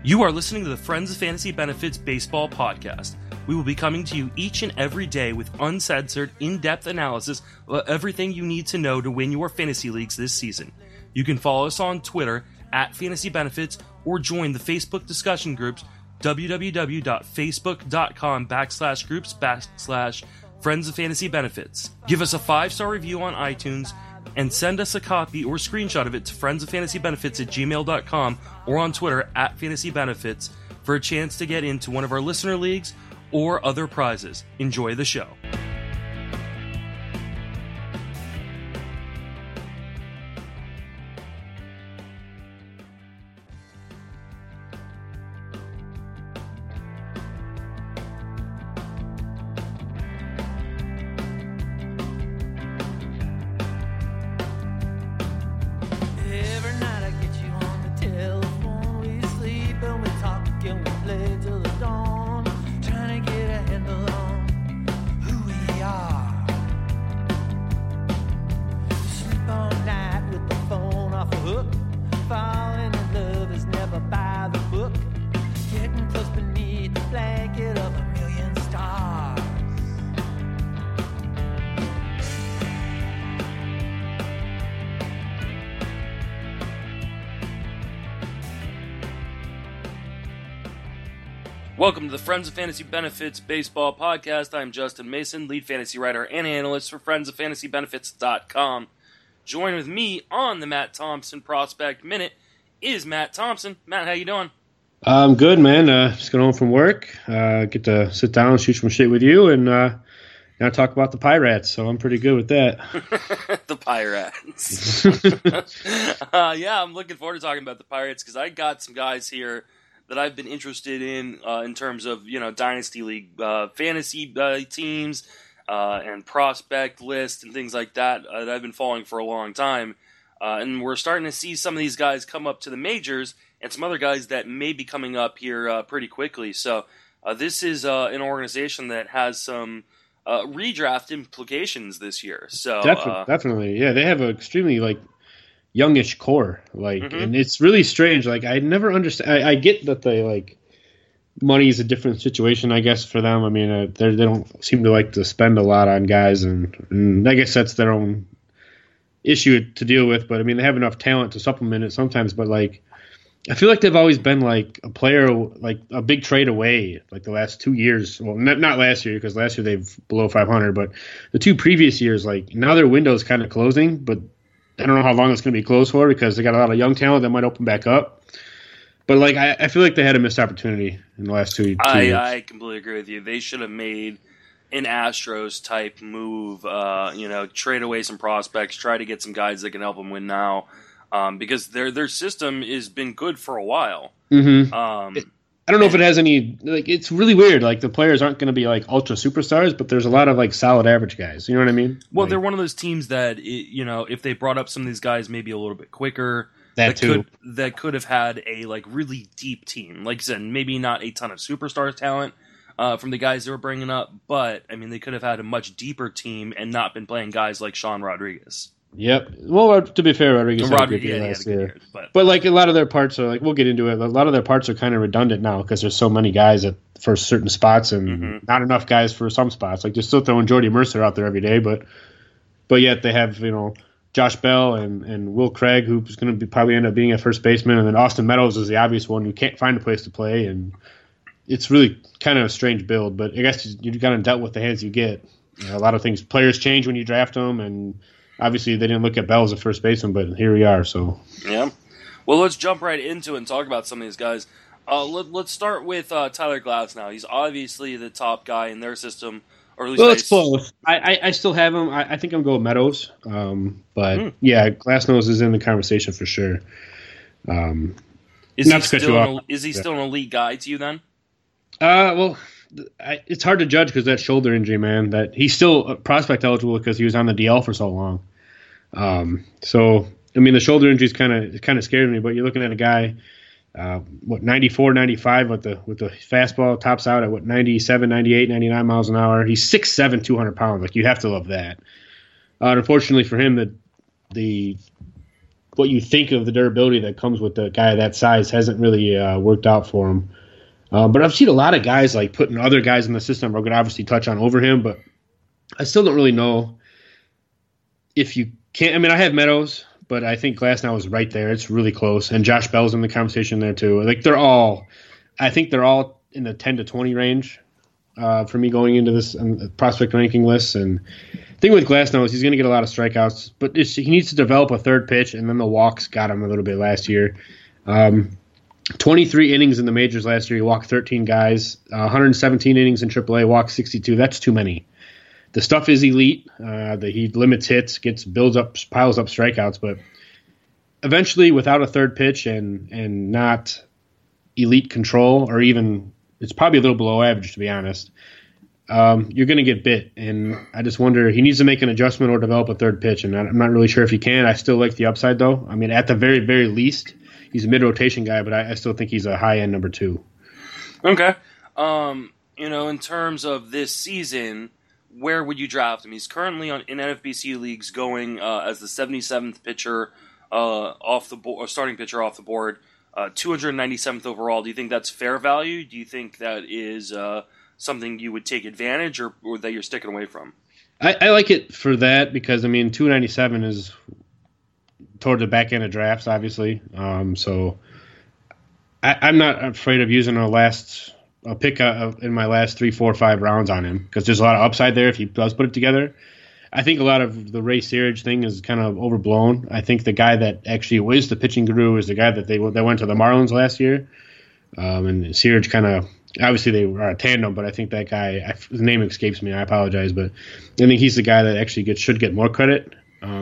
You are listening to the Friends of Fantasy Benefits Baseball Podcast. We will be coming to you each and every day with uncensored, in-depth analysis of everything you need to know to win your fantasy leagues this season. You can follow us on Twitter at Fantasy Benefits or join the Facebook discussion groups www.facebook.com/groups/Friends of Fantasy Benefits. Give us a 5-star review on iTunes and send us a copy or screenshot of it to friendsoffantasybenefits@gmail.com or on Twitter at Fantasy Benefits for a chance to get into one of our listener leagues or other prizes. Enjoy the show. Welcome to the Friends of Fantasy Benefits Baseball Podcast. I'm Justin Mason, lead fantasy writer and analyst for friendsoffantasybenefits.com. Join with me on the Matt Thompson Prospect Minute is Matt Thompson. Matt, how you doing? I'm good, man. Just got home from work. Get to sit down and shoot some shit with you and now talk about the Pirates, so I'm pretty good with that. The Pirates. Yeah, I'm looking forward to talking about the Pirates because I got some guys here that I've been interested in terms of, Dynasty League fantasy teams and prospect lists and things like that that I've been following for a long time. And we're starting to see some of these guys come up to the majors and some other guys that may be coming up here pretty quickly. So this is an organization that has some redraft implications this year. So Definitely. Yeah, they have an extremely, youngish core, and it's really strange. I never understand. I get that they money is a different situation, I guess, for them. I mean, they don't seem to like to spend a lot on guys, and I guess that's their own issue to deal with. But I mean, they have enough talent to supplement it sometimes. But I feel like they've always been a player, a big trade away, the last 2 years. Well, not last year because last year they've below 500, but the 2 previous years, now their window's kind of closing, but I don't know how long it's going to be closed for because they got a lot of young talent that might open back up. But I feel like they had a missed opportunity in the last two years. I completely agree with you. They should have made an Astros type move. Trade away some prospects, try to get some guys that can help them win now, because their system has been good for a while. Mm-hmm. I don't know if it has any. It's really weird. The players aren't going to be ultra superstars, but there's a lot of solid average guys. You know what I mean? Well, they're one of those teams that if they brought up some of these guys maybe a little bit quicker, that could have had a really deep team. Like I said, maybe not a ton of superstar talent from the guys they were bringing up, but I mean they could have had a much deeper team and not been playing guys like Sean Rodriguez. Yep. Well, to be fair, Rodriguez had a good year last year. But a lot of their parts are we'll get into it. A lot of their parts are kind of redundant now because there's so many guys for certain spots and not enough guys for some spots. They're still throwing Jordy Mercer out there every day, but yet they have Josh Bell and Will Craig, who's going to probably end up being a first baseman, and then Austin Meadows is the obvious one who can't find a place to play, and it's really kind of a strange build. But I guess you kind of dealt with the hands you get. A lot of players change when you draft them, and obviously, they didn't look at Bell as a first baseman, but here we are. So yeah. Well, let's jump right into it and talk about some of these guys. Let's start with Tyler Glasnow. He's obviously the top guy in their system, or at least it's close. I still have him. I think I'm going with Meadows, but yeah, Glasnow is in the conversation for sure. Is he still an elite guy to you then? Well. It's hard to judge because that shoulder injury, man. That he's still prospect eligible because he was on the DL for so long. So I mean, the shoulder injury is kind of scared me. But you're looking at a guy, 94, 95 with the fastball, tops out at 97, 98, 99 miles an hour. He's 6'7", 200 pounds. You have to love that. Unfortunately for him, the what you think of the durability that comes with a guy that size hasn't really worked out for him. But I've seen a lot of guys like putting other guys in the system. We're going to obviously touch on over him, but I still don't really know if you can't. I mean, I have Meadows, but I think Glasnow is right there. It's really close. And Josh Bell's in the conversation there too. Like I think they're all in the 10 to 20 range for me going into this prospect ranking list. And the thing with Glasnow is he's going to get a lot of strikeouts, but he needs to develop a third pitch, and then the walks got him a little bit last year. 23 innings in the majors last year. He walked 13 guys. 117 innings in AAA, walked 62. That's too many. The stuff is elite. He limits hits, piles up strikeouts, but eventually, without a third pitch and not elite control, or even it's probably a little below average, to be honest, you're going to get bit. And I just wonder, he needs to make an adjustment or develop a third pitch, and I'm not really sure if he can. I still like the upside, though. I mean, at the very, very least, he's a mid-rotation guy, but I still think he's a high-end number 2. Okay. In terms of this season, where would you draft him? He's currently in NFBC leagues going as the 77th pitcher off the board, or starting pitcher off the board, 297th overall. Do you think that's fair value? Do you think that is something you would take advantage or that you're sticking away from? I like it for that because, I mean, 297 is toward the back end of drafts, obviously. So I'm not afraid of using a pick in my last 3, 4, 5 rounds on him because there's a lot of upside there if he does put it together. I think a lot of the Ray Searage thing is kind of overblown. I think the guy that actually is the pitching guru is the guy that went to the Marlins last year. And Searage kind of, obviously they were a tandem, but I think that guy, his name escapes me, I apologize, but I think he's the guy that actually should get more credit.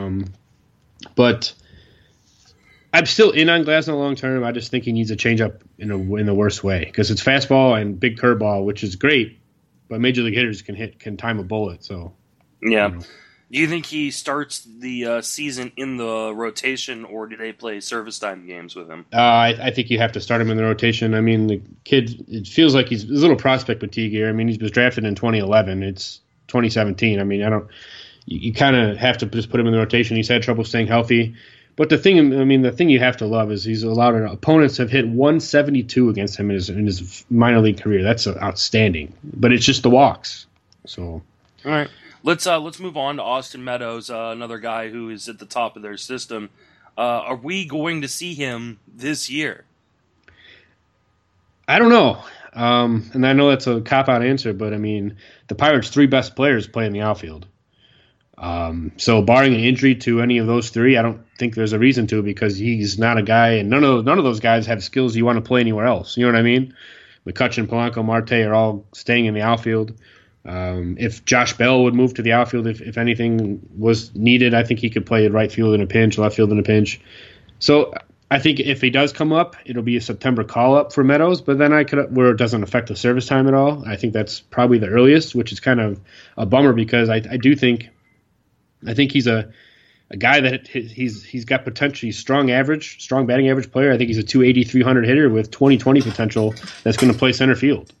But I'm still in on Glasnow long term. I just think he needs a changeup in the worst way because it's fastball and big curveball, which is great, but major league hitters can time a bullet. So yeah. Do you think he starts the season in the rotation, or do they play service time games with him? I think you have to start him in the rotation. I mean, the kid, it feels like he's a little prospect fatigue here. I mean, he was drafted in 2011. It's 2017. I mean, you kind of have to just put him in the rotation. He's had trouble staying healthy. But the thing you have to love is he's allowed opponents have hit 172 against him in his minor league career. That's outstanding. But it's just the walks. So, all right, let's move on to Austin Meadows, another guy who is at the top of their system. Are we going to see him this year? I don't know. And I know that's a cop-out answer, but I mean, the Pirates' 3 best players play in the outfield. So barring an injury to any of those 3, I don't think there's a reason to because he's not a guy, and none of those guys have skills you want to play anywhere else. You know what I mean? McCutchen, Polanco, Marte are all staying in the outfield. If Josh Bell would move to the outfield, if anything was needed, I think he could play right field in a pinch, left field in a pinch. So I think if he does come up, it'll be a September call-up for Meadows, but then where it doesn't affect the service time at all. I think that's probably the earliest, which is kind of a bummer because I think he's a guy that he's got potentially strong batting average player. I think he's a 280, 300 hitter with 20-20 potential that's going to play center field.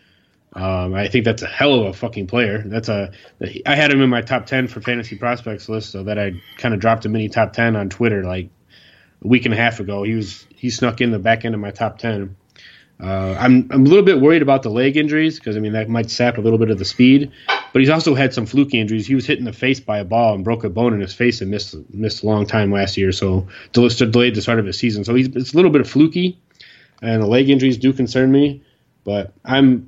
I think that's a hell of a fucking player. I had him in my top 10 for fantasy prospects list, so that I kind of dropped a mini top 10 on Twitter like a week and a half ago. He snuck in the back end of my top 10. I'm a little bit worried about the leg injuries because, I mean, that might sap a little bit of the speed. But he's also had some fluky injuries. He was hit in the face by a ball and broke a bone in his face and missed a long time last year, so delayed the start of his season. So it's a little bit fluky, and the leg injuries do concern me. But I'm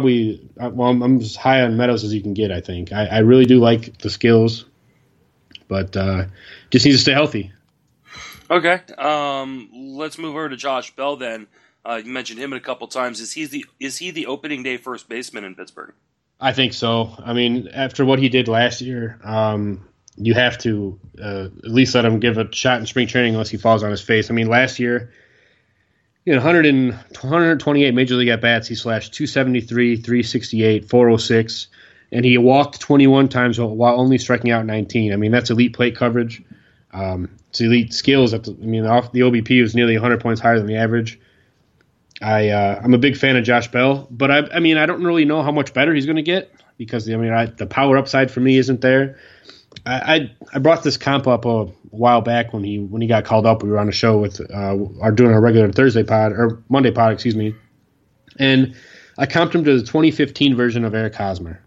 as high on Meadows as you can get, I think. I really do like the skills, but just needs to stay healthy. Okay. Let's move over to Josh Bell then. You mentioned him a couple times. Is he the opening day first baseman in Pittsburgh? I think so. I mean, after what he did last year, you have to at least let him give a shot in spring training unless he falls on his face. I mean, last year, 128 major league at-bats, he slashed 273, 368, 406, and he walked 21 times while only striking out 19. I mean, that's elite plate coverage. It's elite skills. The OBP was nearly 100 points higher than the average. I'm a big fan of Josh Bell, but I mean, I don't really know how much better he's going to get because, the power upside for me isn't there. I brought this comp up a while back when he got called up. We were on a show with doing our regular Thursday pod or Monday pod, excuse me, and I comped him to the 2015 version of Eric Hosmer.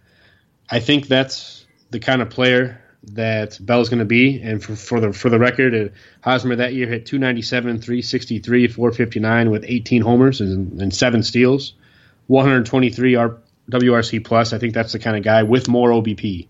I think that's the kind of player that Bell's going to be. And for the record, Hosmer that year hit 297, 363, 459 with 18 homers and 7 steals, 123 WRC plus. I think that's the kind of guy with more OBP.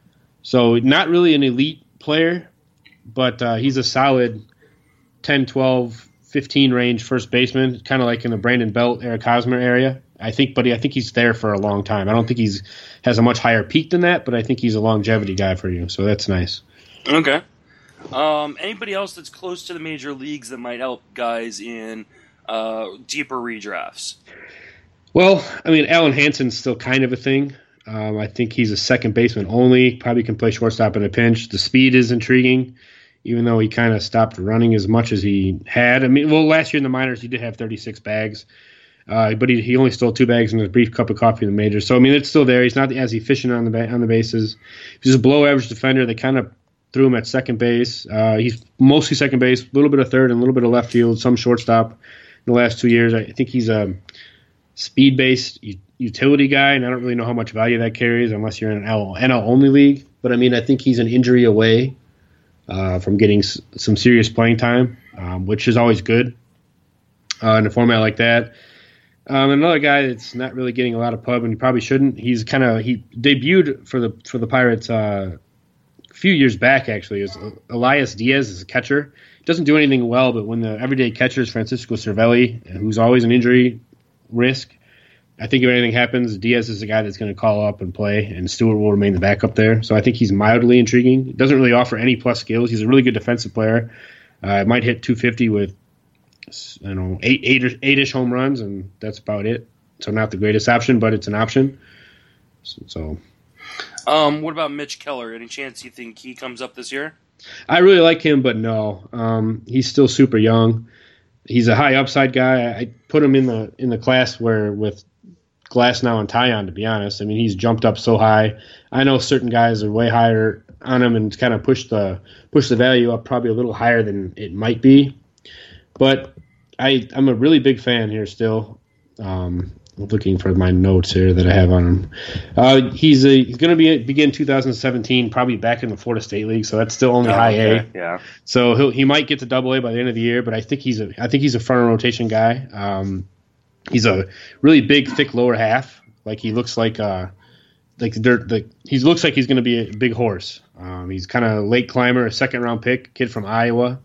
So not really an elite player, but he's a solid 10, 12, 15 range first baseman, kind of like in the Brandon Belt, Eric Hosmer area. I think he's there for a long time. I don't think has a much higher peak than that, but I think he's a longevity guy for you. So that's nice. Okay. Anybody else that's close to the major leagues that might help guys in deeper redrafts? Well, I mean, Alan Hansen's still kind of a thing. I think he's a second baseman only. Probably can play shortstop in a pinch. The speed is intriguing, even though he kind of stopped running as much as he had. I mean, well, last year in the minors he did have 36 bags. But he only stole 2 bags in his brief cup of coffee in the majors. So, I mean, it's still there. He's not as efficient on the bases. He's a below-average defender. They kind of threw him at second base. He's mostly second base, a little bit of third and a little bit of left field, some shortstop in the last 2 years. I think he's a speed-based utility guy, and I don't really know how much value that carries unless you're in an NL-only league. But, I mean, I think he's an injury away from getting some serious playing time, which is always good in a format like that. Another guy that's not really getting a lot of pub, and he probably shouldn't. He debuted for the Pirates a few years back. Actually, is Elias Diaz as a catcher. Doesn't do anything well, but when the everyday catcher is Francisco Cervelli, who's always an injury risk, I think if anything happens, Diaz is the guy that's going to call up and play, and Stewart will remain the backup there. So I think he's mildly intriguing. Doesn't really offer any plus skills. He's a really good defensive player. Might hit 250 with, I don't know, eight-ish home runs, and that's about it. So not the greatest option, but it's an option. So, what about Mitch Keller? Any chance you think he comes up this year? I really like him, but no. He's still super young. He's a high upside guy. I put him in the class where with Glasnow and Taillon, to be honest. I mean, he's jumped up so high. I know certain guys are way higher on him and kind of push the value up probably a little higher than it might be. But I'm a really big fan here still. I'm looking for my notes here that I have on him. He's going to begin 2017 probably back in the Florida State League, so that's still only high A. Yeah. So he might get to Double A by the end of the year, but I think he's a front rotation guy. He's a really big, thick lower half. Like he looks like he looks like he's going to be a big horse. He's kind of late climber, a second round pick, kid from Iowa.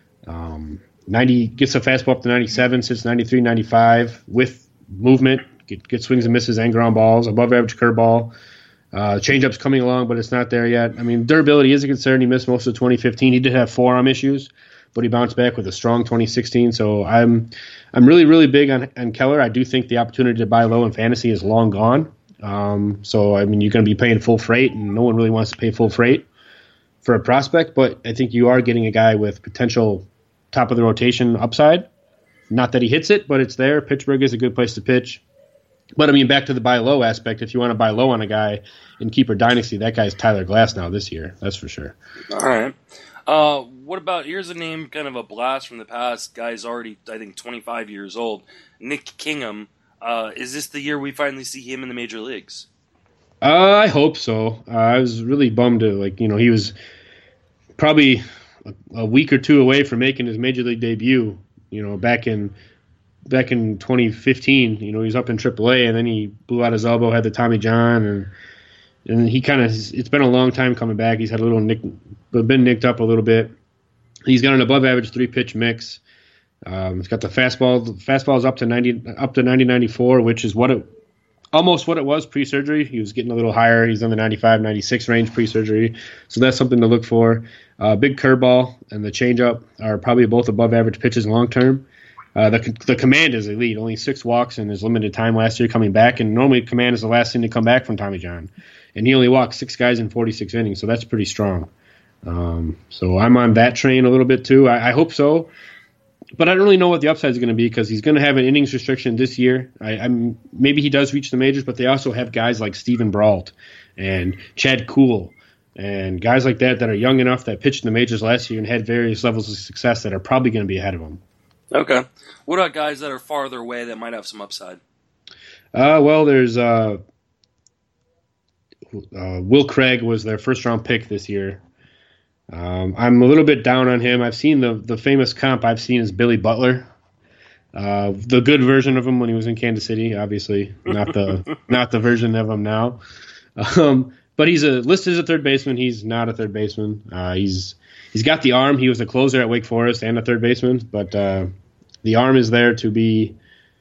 90 gets a fastball up to 97, sits 93, 95 with movement, get swings and misses and ground balls, above average curveball. Changeup's coming along, but it's not there yet. I mean, durability is a concern. He missed most of 2015. He did have forearm issues, but he bounced back with a strong 2016. So I'm really, really big on Keller. I do think the opportunity to buy low in fantasy is long gone. So, I mean, you're going to be paying full freight, and no one really wants to pay full freight for a prospect, but I think you are getting a guy with potential top of the rotation upside. Not that he hits it, but it's there. Pittsburgh is a good place to pitch. But, I mean, back to the buy low aspect, if you want to buy low on a guy in Keeper Dynasty, that guy's Tyler Glasnow this year. That's for sure. All right. What about, here's a name, kind of a blast from the past. Guy's already, I think, 25 years old. Nick Kingham. Is this the year we finally see him in the major leagues? I hope so. I was really bummed he was probably a week or two away from making his major league debut, back in 2015. He was up in AAA, and then he blew out his elbow, had the Tommy John, and he it's been a long time coming back. He's had been nicked up a little bit. He's got an above average 3-pitch mix. He's got the fastball. The fastball is up to 90-94, which is almost what it was pre-surgery. He was getting a little higher. He's in the 95-96 range pre-surgery, so that's something to look for. Big curveball and the changeup are probably both above average pitches long term. The command is elite. Only 6 walks in his limited time last year coming back, and normally command is the last thing to come back from Tommy John, and he only walked 6 guys in 46 innings, so that's pretty strong. So I'm on that train a little bit too. I hope so. But I don't really know what the upside is going to be because he's going to have an innings restriction this year. Maybe he does reach the majors, but they also have guys like Steven Brault and Chad Kuhl and guys like that are young enough that pitched in the majors last year and had various levels of success that are probably going to be ahead of him. Okay. What about guys that are farther away that might have some upside? Well, there's Will Craig was their first-round pick this year. I'm a little bit down on him. I've seen the famous comp I've seen is Billy Butler. The good version of him when he was in Kansas City, obviously, not the version of him now. But he's listed as a third baseman. He's not a third baseman. He's got the arm. He was a closer at Wake Forest and a third baseman, but the arm is there to be.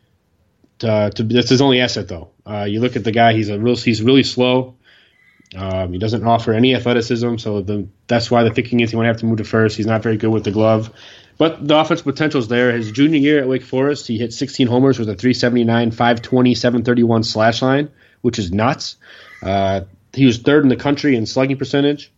That's his only asset, though. You look at the guy; he's really slow. He doesn't offer any athleticism, so that's why the thinking is he might have to move to first. He's not very good with the glove. But the offensive potential is there. His junior year at Wake Forest, he hit 16 homers with a 379, 520, 731 slash line, which is nuts. He was third in the country in slugging percentage.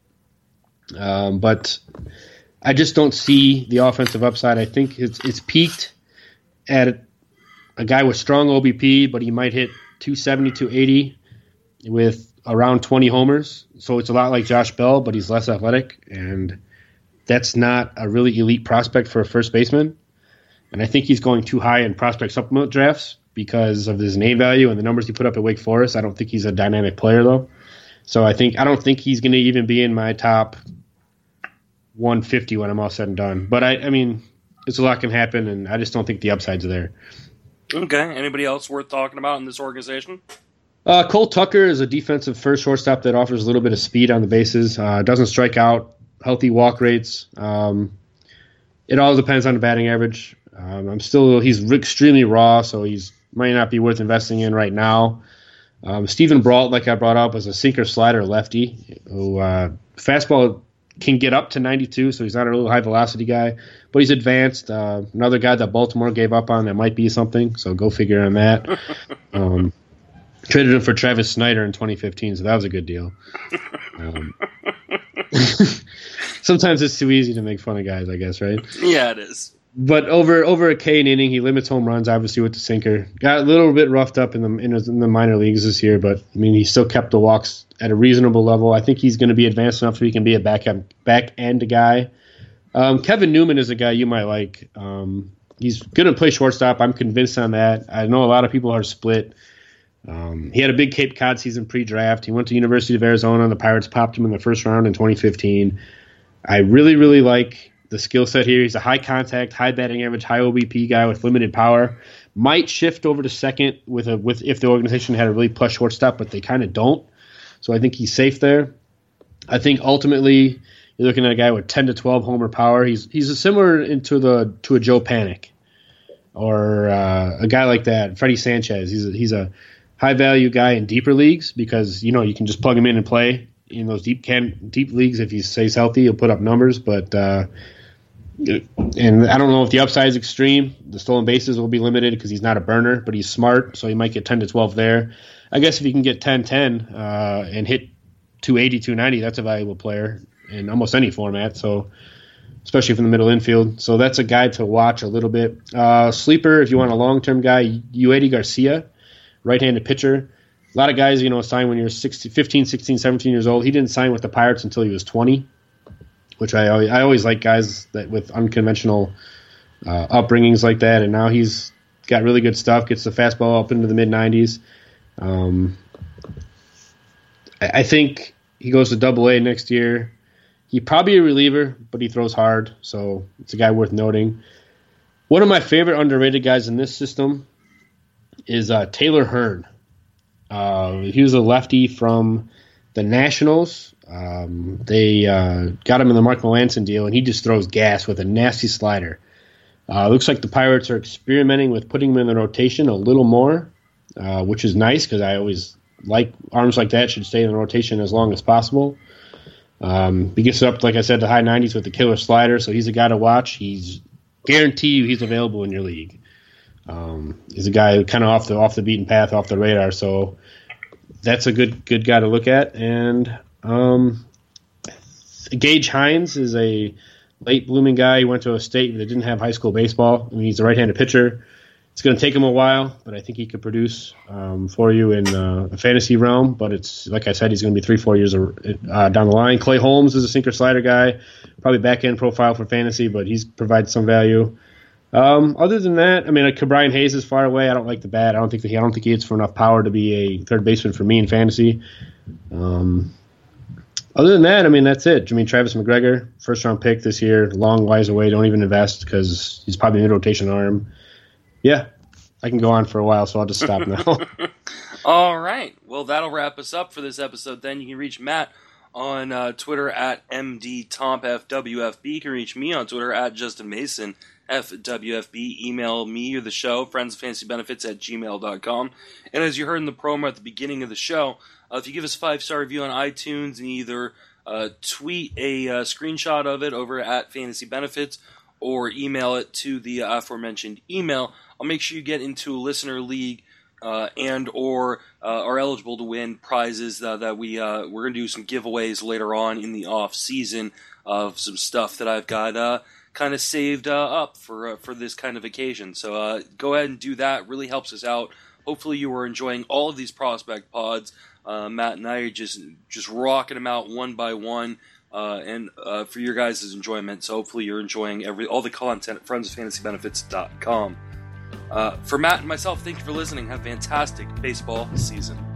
But I just don't see the offensive upside. I think it's peaked at a guy with strong OBP, but he might hit 270, 280 with around 20 homers. So it's a lot like Josh Bell, but he's less athletic, and that's not a really elite prospect for a first baseman. And I think he's going too high in prospect supplement drafts because of his name value and the numbers he put up at Wake Forest. I don't think he's a dynamic player, though. So I don't think he's going to even be in my top 150 when I'm all said and done. But I mean, it's a lot can happen, and I just don't think the upside's there. Okay. Anybody else worth talking about in this organization? Cole Tucker is a defensive first shortstop that offers a little bit of speed on the bases. Doesn't strike out, healthy walk rates. It all depends on the batting average. He's extremely raw, so he's might not be worth investing in right now. Stephen Brault, like I brought up, is a sinker slider lefty who fastball can get up to 92, so he's not a real high velocity guy, but he's advanced. Another guy that Baltimore gave up on that might be something, so go figure on that. Traded him for Travis Snyder in 2015, so that was a good deal. Sometimes it's too easy to make fun of guys, I guess, right? Yeah, it is. But over a K an inning, he limits home runs, obviously, with the sinker. Got a little bit roughed up in the minor leagues this year, but, I mean, he still kept the walks at a reasonable level. I think he's going to be advanced enough so he can be a back-end guy. Kevin Newman is a guy you might like. He's going to play shortstop. I'm convinced on that. I know a lot of people are split. He had a big Cape Cod season pre-draft. He went to University of Arizona, and the Pirates popped him in the first round in 2015. I really, really like the skill set here. He's a high contact, high batting average, high OBP guy with limited power. Might shift over to second if the organization had a really plush shortstop, but they kind of don't. So I think he's safe there. I think ultimately you're looking at a guy with 10 to 12 homer power. He's similar to a Joe Panik or a guy like that, Freddie Sanchez. He's a high value guy in deeper leagues because you can just plug him in and play in those deep leagues. If he stays healthy, he'll put up numbers. But and I don't know if the upside is extreme. The stolen bases will be limited because he's not a burner, but he's smart, so he might get 10 to 12 there. I guess if he can get 10-10 and hit 280, 290, that's a valuable player in almost any format. So especially from the middle infield. So that's a guy to watch a little bit. Sleeper, if you want a long-term guy, Uedi Garcia, right-handed pitcher. A lot of guys, sign when you're 15, 16, 17 years old. He didn't sign with the Pirates until he was 20, which I always like guys that with unconventional upbringings like that. And now he's got really good stuff, gets the fastball up into the mid-90s. I think he goes to Double-A next year. He's probably a reliever, but he throws hard, so it's a guy worth noting. One of my favorite underrated guys in this system is Taylor Hearn. He was a lefty from the Nationals. They got him in the Mark Melancon deal, and he just throws gas with a nasty slider. Looks like the Pirates are experimenting with putting him in the rotation a little more, which is nice because I always like arms like that should stay in the rotation as long as possible. He gets up, like I said, to high 90s with the killer slider, so he's a guy to watch. Guarantee you he's available in your league. He's a guy kind of off the beaten path, off the radar, so that's a good guy to look at. And Gage Hines is a late blooming guy. He went to a state that didn't have high school baseball. I mean, he's a right-handed pitcher. It's going to take him a while, but I think he could produce for you in a fantasy realm. But it's like I said, he's going to be 3-4 years down the line. Clay Holmes is a sinker slider guy, probably back end profile for fantasy, but he's provided some value. Other than that, I mean, like Brian Hayes is far away. I don't like the bat. I don't think he hits for enough power to be a third baseman for me in fantasy. Other than that, I mean, that's it. I mean, Travis McGregor, first round pick this year, long ways away. Don't even invest because he's probably a mid-rotation arm. Yeah, I can go on for a while, so I'll just stop now. All right. Well, that'll wrap us up for this episode then. You can reach Matt on Twitter at MDTompFWFB. You can reach me on Twitter at JustinMasonFWFB. Email me or the show, friendsoffantasybenefits@gmail.com. And as you heard in the promo at the beginning of the show, if you give us a 5-star review on iTunes and either tweet a screenshot of it over at Fantasy Benefits or email it to the aforementioned email, I'll make sure you get into a listener league and or are eligible to win prizes that we're going to do some giveaways later on in the off season of some stuff that I've got kind of saved up for this kind of occasion. So go ahead and do that. It really helps us out. Hopefully you are enjoying all of these prospect pods. Matt and I are just rocking them out one by one. And for your guys' enjoyment. So hopefully you're enjoying all the content at friendsoffantasybenefits.com. For Matt and myself, thank you for listening. Have a fantastic baseball season.